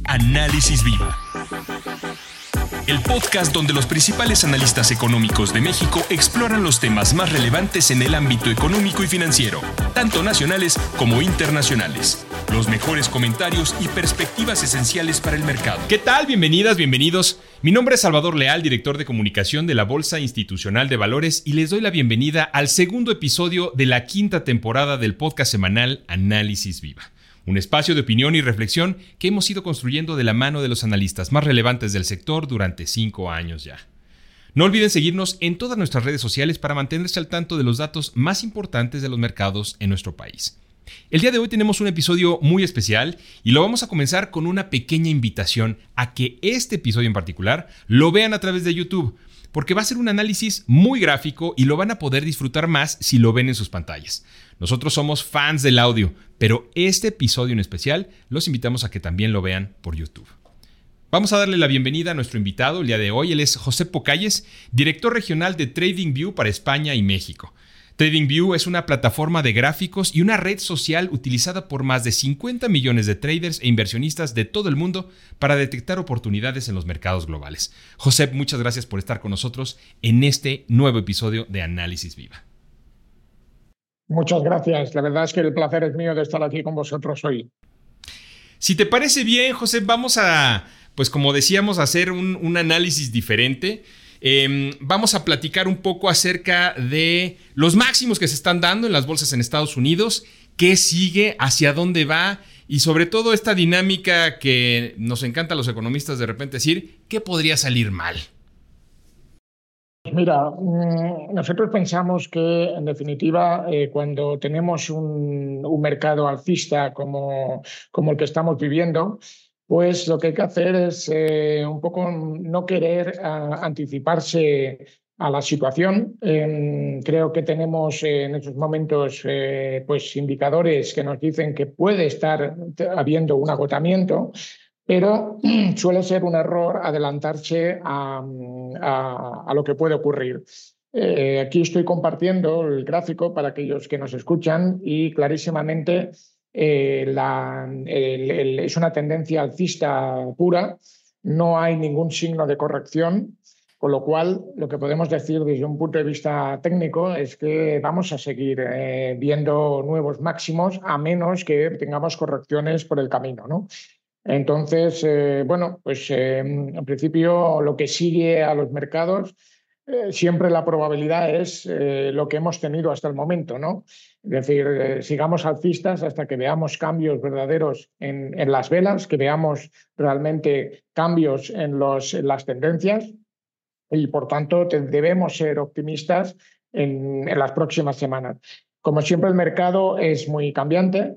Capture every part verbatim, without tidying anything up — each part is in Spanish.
Análisis Viva, el podcast donde los principales analistas económicos de México exploran los temas más relevantes en el ámbito económico y financiero, tanto nacionales como internacionales. Los mejores comentarios y perspectivas esenciales para el mercado. ¿Qué tal? Bienvenidas, bienvenidos. Mi nombre es Salvador Leal, director de comunicación de la Bolsa Institucional de Valores, y les doy la bienvenida al segundo episodio de la quinta temporada del podcast semanal Análisis Viva. Un espacio de opinión y reflexión que hemos ido construyendo de la mano de los analistas más relevantes del sector durante cinco años ya. No olviden seguirnos en todas nuestras redes sociales para mantenerse al tanto de los datos más importantes de los mercados en nuestro país. El día de hoy tenemos un episodio muy especial y lo vamos a comenzar con una pequeña invitación a que este episodio en particular lo vean a través de YouTube, porque va a ser un análisis muy gráfico y lo van a poder disfrutar más si lo ven en sus pantallas. Nosotros somos fans del audio, pero este episodio en especial los invitamos a que también lo vean por YouTube. Vamos a darle la bienvenida a nuestro invitado el día de hoy. Él es José Pocalles, director regional de TradingView para España y México. TradingView es una plataforma de gráficos y una red social utilizada por más de cincuenta millones de traders e inversionistas de todo el mundo para detectar oportunidades en los mercados globales. José, muchas gracias por estar con nosotros en este nuevo episodio de Análisis Viva. Muchas gracias. La verdad es que el placer es mío de estar aquí con vosotros hoy. Si te parece bien, José, vamos a, pues como decíamos, a hacer un, un análisis diferente. Eh, vamos a platicar un poco acerca de los máximos que se están dando en las bolsas en Estados Unidos, qué sigue, hacia dónde va y sobre todo esta dinámica que nos encanta a los economistas de repente decir, ¿qué podría salir mal? Mira, nosotros pensamos que en definitiva eh, cuando tenemos un, un mercado alcista como, como el que estamos viviendo, pues lo que hay que hacer es eh, un poco no querer uh, anticiparse a la situación. Eh, creo que tenemos eh, en estos momentos eh, pues indicadores que nos dicen que puede estar habiendo un agotamiento, pero suele ser un error adelantarse a, a, a lo que puede ocurrir. Eh, aquí estoy compartiendo el gráfico para aquellos que nos escuchan y clarísimamente Eh, la, el, el, es una tendencia alcista pura, no hay ningún signo de corrección, con lo cual lo que podemos decir desde un punto de vista técnico es que vamos a seguir eh, viendo nuevos máximos a menos que tengamos correcciones por el camino, ¿no? Entonces, eh, bueno, pues eh, en principio lo que sigue a los mercados, eh, siempre la probabilidad es eh, lo que hemos tenido hasta el momento, ¿no? Es decir, eh, sigamos alcistas hasta que veamos cambios verdaderos en, en las velas, que veamos realmente cambios en, los, en las tendencias y, por tanto, te, debemos ser optimistas en, en las próximas semanas. Como siempre, el mercado es muy cambiante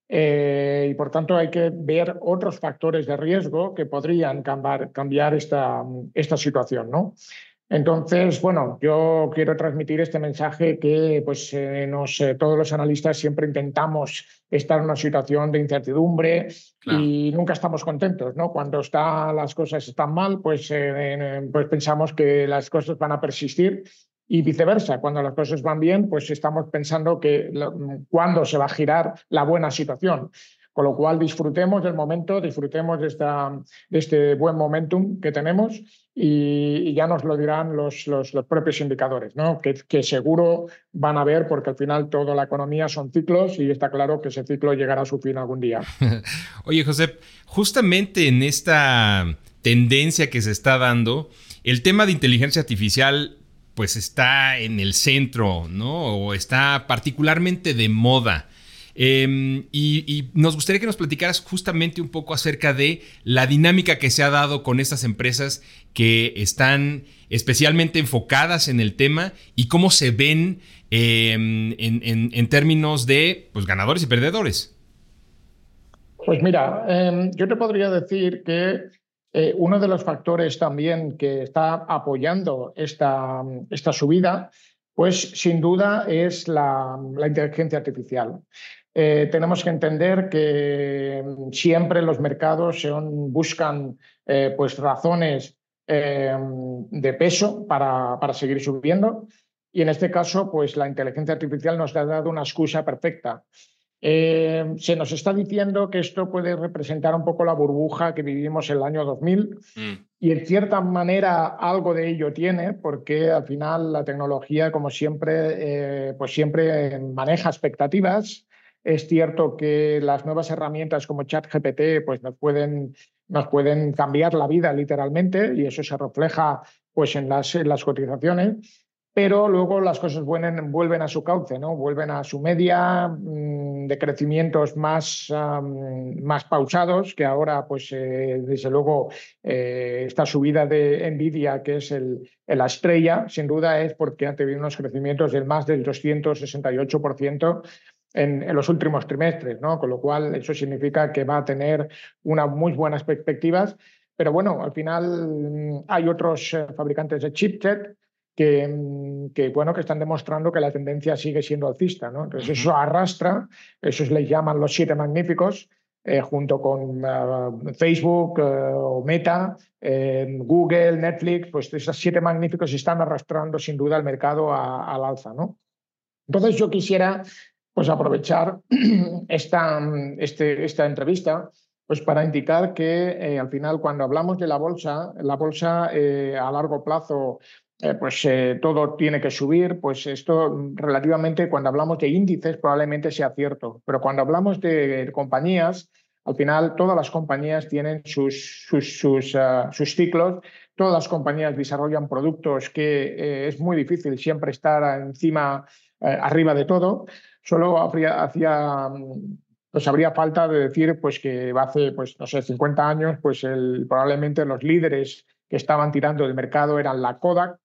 eh, y, por tanto, hay que ver otros factores de riesgo que podrían cambiar, cambiar esta, esta situación, ¿no? Entonces, bueno, yo quiero transmitir este mensaje que pues, eh, nos, eh, todos los analistas siempre intentamos estar en una situación de incertidumbre. Claro. Y nunca estamos contentos, ¿no? Cuando está, las cosas están mal, pues, eh, pues pensamos que las cosas van a persistir y viceversa. Cuando las cosas van bien, pues estamos pensando que lo, cuándo se va a girar la buena situación. Con lo cual, disfrutemos del momento, disfrutemos de, esta, de este buen momentum que tenemos y, y ya nos lo dirán los, los, los propios indicadores, ¿no? Que, que seguro van a ver, porque al final toda la economía son ciclos y está claro que ese ciclo llegará a su fin algún día. Oye, José, justamente en esta tendencia que se está dando, el tema de inteligencia artificial pues está en el centro, ¿no? O está particularmente de moda. Eh, y, y nos gustaría que nos platicaras justamente un poco acerca de la dinámica que se ha dado con estas empresas que están especialmente enfocadas en el tema y cómo se ven eh, en, en, en términos de pues, ganadores y perdedores. Pues mira, eh, yo te podría decir que eh, uno de los factores también que está apoyando esta, esta subida, pues sin duda es la, la inteligencia artificial. Eh, tenemos que entender que siempre los mercados son, buscan eh, pues razones eh, de peso para, para seguir subiendo y en este caso pues la inteligencia artificial nos ha dado una excusa perfecta. Eh, se nos está diciendo que esto puede representar un poco la burbuja que vivimos el año dos mil mm. y en cierta manera algo de ello tiene, porque al final la tecnología, como siempre, eh, pues siempre maneja expectativas. Es cierto que las nuevas herramientas como ChatGPT pues nos pueden, nos pueden cambiar la vida literalmente, y eso se refleja pues en las, en las cotizaciones. Pero luego las cosas vuelven, vuelven a su cauce, ¿no? Vuelven a su media mmm, de crecimientos más, um, más pausados, que ahora, pues, eh, desde luego, eh, esta subida de Nvidia, que es el, la estrella, sin duda es porque ha tenido unos crecimientos del más del doscientos sesenta y ocho por ciento en, en los últimos trimestres, ¿no? Con lo cual, eso significa que va a tener unas muy buenas perspectivas. Pero bueno, al final hay otros eh, fabricantes de chipset Que, que, bueno, que están demostrando que la tendencia sigue siendo alcista, ¿no? Entonces uh-huh. eso arrastra, esos les llaman los siete magníficos, eh, junto con uh, Facebook uh, o Meta, eh, Google, Netflix, pues esos siete magníficos están arrastrando sin duda el mercado a, al alza, ¿no? Entonces yo quisiera pues aprovechar esta, este, esta entrevista pues para indicar que eh, al final cuando hablamos de la bolsa, la bolsa eh, a largo plazo Eh, pues eh, todo tiene que subir, pues esto relativamente cuando hablamos de índices probablemente sea cierto, pero cuando hablamos de compañías, al final todas las compañías tienen sus, sus, sus, uh, sus ciclos, todas las compañías desarrollan productos que eh, es muy difícil siempre estar encima, eh, arriba de todo, solo habría, hacía... Pues habría falta de decir pues, que hace pues, no sé, cincuenta años pues el, probablemente los líderes que estaban tirando del mercado eran la Kodak,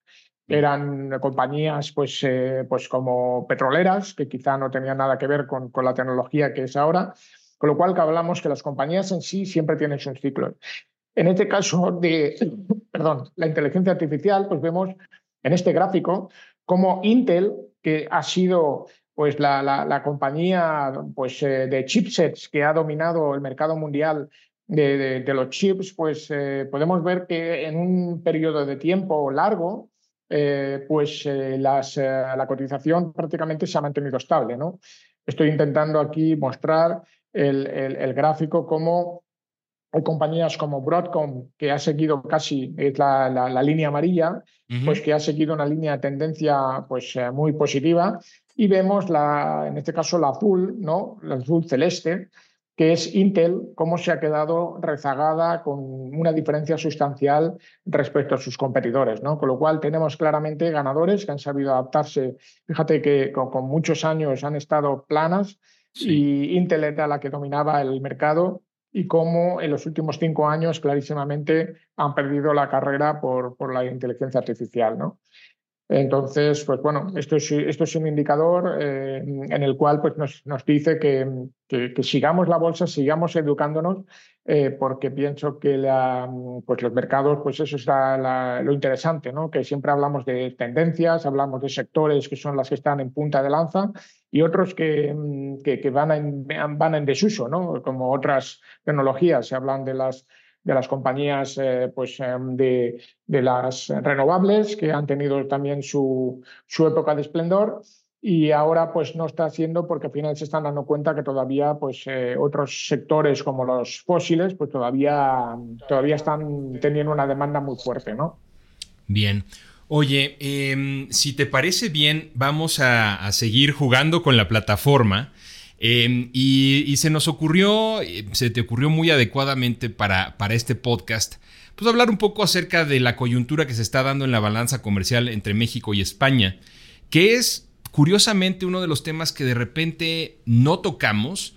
eran compañías pues, eh, pues como petroleras, que quizá no tenían nada que ver con, con la tecnología que es ahora, con lo cual que hablamos que las compañías en sí siempre tienen sus ciclos. En este caso de perdón, la inteligencia artificial, pues vemos en este gráfico cómo Intel, que ha sido pues la, la, la compañía pues, eh, de chipsets que ha dominado el mercado mundial de, de, de los chips, pues eh, podemos ver que en un periodo de tiempo largo, eh, pues eh, las, eh, la cotización prácticamente se ha mantenido estable, ¿no? Estoy intentando aquí mostrar el, el, el gráfico como hay compañías como Broadcom, que ha seguido casi es la, la, la línea amarilla, uh-huh. pues que ha seguido una línea de tendencia pues, eh, muy positiva. Y vemos, la, en este caso, la azul, ¿no? La azul celeste, que es Intel, cómo se ha quedado rezagada con una diferencia sustancial respecto a sus competidores, ¿no? Con lo cual tenemos claramente ganadores que han sabido adaptarse. Fíjate que con, con muchos años han estado planas, sí. Y Intel era la que dominaba el mercado, y cómo en los últimos cinco años clarísimamente han perdido la carrera por, por la inteligencia artificial, ¿no? Entonces, pues bueno, esto es, esto es un indicador eh, en el cual pues, nos, nos dice que, que, que sigamos la bolsa, sigamos educándonos, eh, porque pienso que la, pues los mercados, pues eso es la, la, lo interesante, ¿no? Que siempre hablamos de tendencias, hablamos de sectores que son las que están en punta de lanza y otros que, que, que van, en, van en desuso, ¿no? Como otras tecnologías, se hablan de las de las compañías eh, pues, eh, de, de las renovables, que han tenido también su, su época de esplendor, y ahora pues no está haciendo porque al final se están dando cuenta que todavía pues, eh, otros sectores como los fósiles pues todavía, todavía están teniendo una demanda muy fuerte, ¿no? Bien. Oye, eh, si te parece bien, vamos a, a seguir jugando con la plataforma. Eh, y, y se nos ocurrió, se te ocurrió muy adecuadamente para, para este podcast, pues hablar un poco acerca de la coyuntura que se está dando en la balanza comercial entre México y España, que es curiosamente uno de los temas que de repente no tocamos.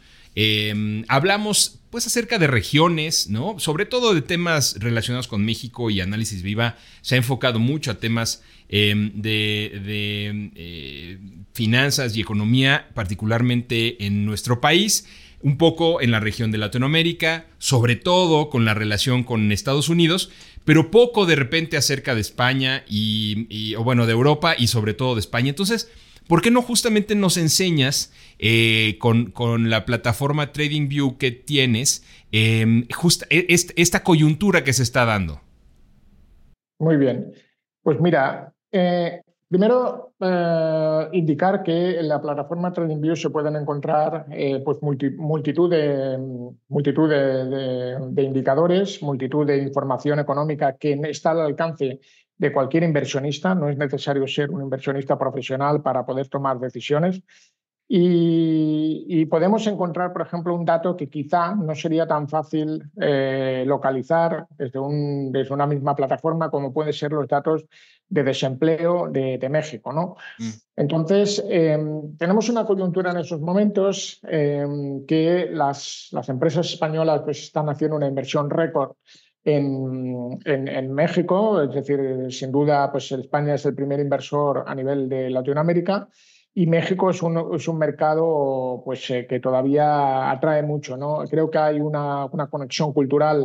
Eh, hablamos pues acerca de regiones, ¿no? Sobre todo de temas relacionados con México, y Análisis Viva se ha enfocado mucho a temas eh, de, de eh, finanzas y economía, particularmente en nuestro país, un poco en la región de Latinoamérica, sobre todo con la relación con Estados Unidos, pero poco de repente acerca de España y, y o bueno, de Europa y sobre todo de España. Entonces, ¿por qué no justamente nos enseñas eh, con, con la plataforma TradingView que tienes eh, just, est, esta coyuntura que se está dando? Muy bien. Pues mira, eh, Primero, eh, indicar que en la plataforma TradingView se pueden encontrar eh, pues multi, multitud, de, multitud de, de, de indicadores, multitud de información económica que está al alcance de cualquier inversionista. No es necesario ser un inversionista profesional para poder tomar decisiones. Y, y podemos encontrar, por ejemplo, un dato que quizá no sería tan fácil eh, localizar desde, un, desde una misma plataforma como pueden ser los datos de desempleo de, de México, ¿no? Mm. Entonces, eh, tenemos una coyuntura en esos momentos eh, que las, las empresas españolas pues, están haciendo una inversión récord en, en, en México, es decir, sin duda, pues España es el primer inversor a nivel de Latinoamérica. Y México es un, es un mercado pues, eh, que todavía atrae mucho, ¿no? Creo que hay una, una conexión cultural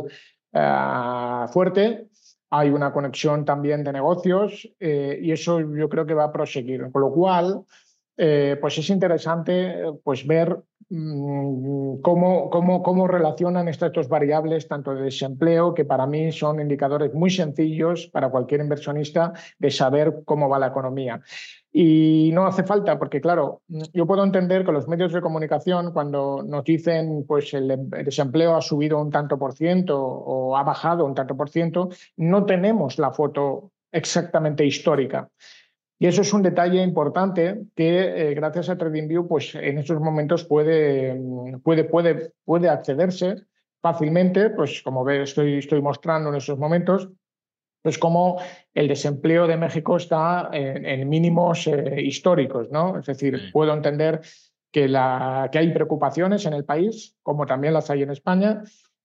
eh, fuerte, hay una conexión también de negocios eh, y eso yo creo que va a proseguir. Con lo cual, eh, pues es interesante pues, ver mmm, cómo, cómo, cómo relacionan estas dos variables, tanto de desempleo, que para mí son indicadores muy sencillos para cualquier inversionista de saber cómo va la economía. Y no hace falta, porque claro, yo puedo entender que los medios de comunicación cuando nos dicen pues el desempleo ha subido un tanto por ciento o ha bajado un tanto por ciento, no tenemos la foto exactamente histórica. Y eso es un detalle importante que eh, gracias a TradingView pues en estos momentos puede, puede, puede, puede accederse fácilmente, pues como ve, estoy, estoy mostrando en estos momentos, pues como el desempleo de México está en, en mínimos eh, históricos, ¿no? Es decir, Sí. puedo entender que, la, que hay preocupaciones en el país, como también las hay en España,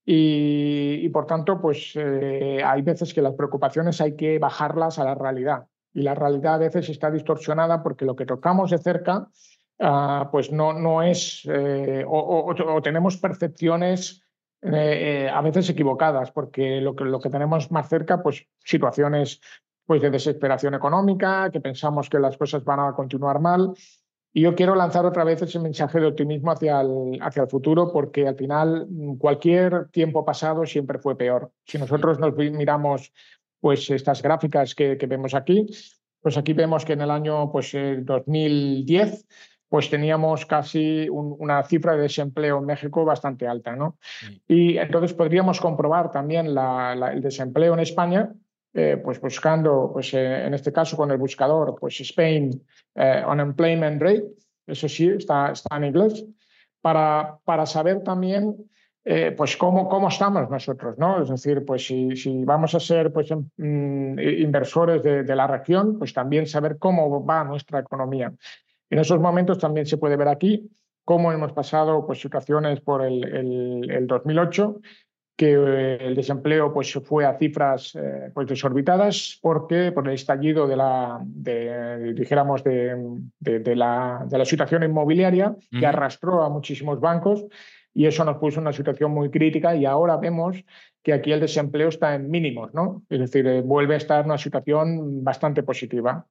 y, y por tanto, pues eh, hay veces que las preocupaciones hay que bajarlas a la realidad. Y la realidad a veces está distorsionada porque lo que tocamos de cerca, uh, pues no, no es, eh, o, o, o tenemos percepciones Eh, eh, a veces equivocadas, porque lo que, lo que tenemos más cerca, pues situaciones pues, de desesperación económica, que pensamos que las cosas van a continuar mal. Y yo quiero lanzar otra vez ese mensaje de optimismo hacia el, hacia el futuro, porque al final cualquier tiempo pasado siempre fue peor. Si nosotros nos miramos pues, estas gráficas que, que vemos aquí, pues aquí vemos que en el año pues, eh, dos mil diez pues teníamos casi un, una cifra de desempleo en México bastante alta, ¿no? Sí. Y entonces podríamos comprobar también la, la, el desempleo en España, eh, pues buscando, pues, eh, en este caso con el buscador, pues Spain eh, Unemployment Rate, eso sí, está, está en inglés, para, para saber también eh, pues cómo, cómo estamos nosotros, ¿no? Es decir, pues si, si vamos a ser pues, mm, inversores de, de la región, pues también saber cómo va nuestra economía. En esos momentos también se puede ver aquí cómo hemos pasado pues, situaciones por el, el, el dos mil ocho, que eh, el desempleo pues, fue a cifras eh, pues, desorbitadas porque por el estallido de la, de, dijéramos, de, de, de, la, de la situación inmobiliaria uh-huh. que arrastró a muchísimos bancos y eso nos puso en una situación muy crítica y ahora vemos que aquí el desempleo está en mínimos, ¿no? Es decir, eh, vuelve a estar en una situación bastante positiva.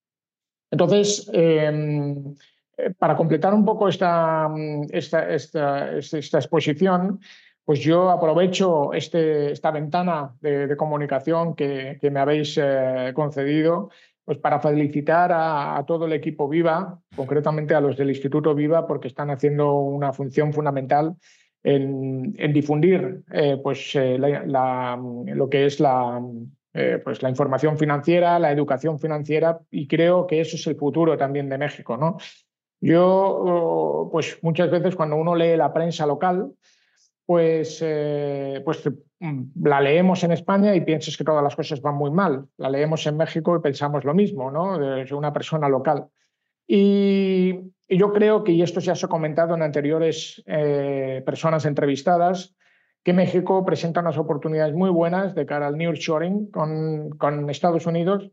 Entonces, eh, para completar un poco esta, esta, esta, esta exposición, pues yo aprovecho este, esta ventana de, de comunicación que, que me habéis eh, concedido pues para felicitar a, a todo el equipo Viva, concretamente a los del Instituto Viva, porque están haciendo una función fundamental en, en difundir eh, pues, eh, la, la, lo que es la... Eh, pues la información financiera, la educación financiera, y creo que eso es el futuro también de México, ¿no? Yo, pues muchas veces cuando uno lee la prensa local, pues, eh, pues la leemos en España y piensas que todas las cosas van muy mal. La leemos en México y pensamos lo mismo, ¿no? De una persona local. Y, y yo creo que, y esto ya se ha comentado en anteriores eh, personas entrevistadas, que México presenta unas oportunidades muy buenas de cara al nearshoring con, con Estados Unidos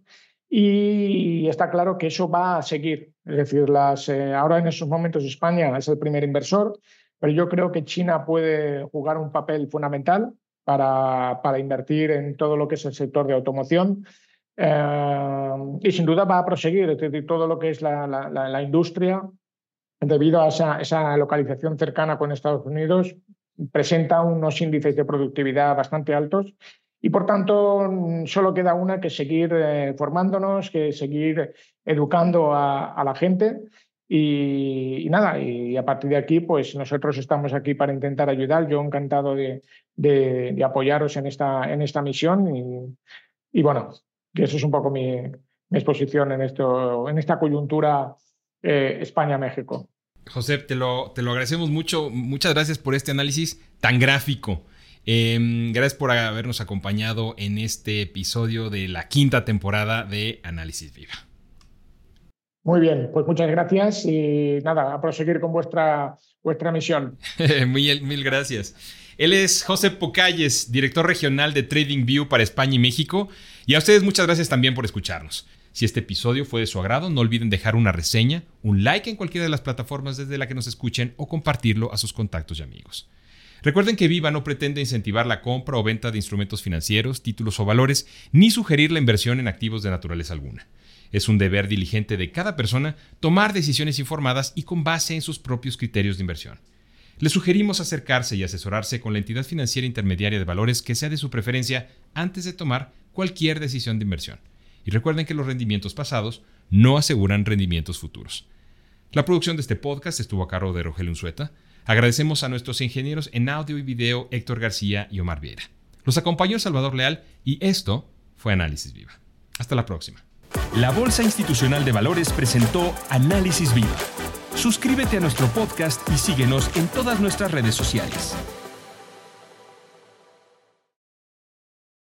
y está claro que eso va a seguir. Es decir, las, eh, ahora en esos momentos España es el primer inversor, pero yo creo que China puede jugar un papel fundamental para, para invertir en todo lo que es el sector de automoción. Eh, y sin duda va a proseguir, es decir, todo lo que es la, la, la, la industria, debido a esa, esa localización cercana con Estados Unidos, presenta unos índices de productividad bastante altos Y por tanto, solo queda una que seguir eh, formándonos, que seguir educando a, a la gente. Y, y nada, y a partir de aquí, pues nosotros estamos aquí para intentar ayudar. Yo encantado de, de, de apoyaros en esta, en esta misión. Y, y bueno, eso es un poco mi, mi exposición en, esto, en esta coyuntura eh, España-México. Josep, te lo, te lo agradecemos mucho. Muchas gracias por este análisis tan gráfico. Eh, gracias por habernos acompañado en este episodio de la quinta temporada de Análisis Viva. Muy bien, pues muchas gracias y nada, a proseguir con vuestra, vuestra misión. mil, mil gracias. Él es Josep Pocalles, director regional de TradingView para España y México. Y a ustedes muchas gracias también por escucharnos. Si este episodio fue de su agrado, no olviden dejar una reseña, un like en cualquiera de las plataformas desde la que nos escuchen o compartirlo a sus contactos y amigos. Recuerden que Viva no pretende incentivar la compra o venta de instrumentos financieros, títulos o valores, ni sugerir la inversión en activos de naturaleza alguna. Es un deber diligente de cada persona tomar decisiones informadas y con base en sus propios criterios de inversión. Les sugerimos acercarse y asesorarse con la entidad financiera intermediaria de valores que sea de su preferencia antes de tomar cualquier decisión de inversión. Y recuerden que los rendimientos pasados no aseguran rendimientos futuros. La producción de este podcast estuvo a cargo de Rogelio Unzueta. Agradecemos a nuestros ingenieros en audio y video Héctor García y Omar Vieira. Los acompañó Salvador Leal y esto fue Análisis Viva. Hasta la próxima. La Bolsa Institucional de Valores presentó Análisis Viva. Suscríbete a nuestro podcast y síguenos en todas nuestras redes sociales.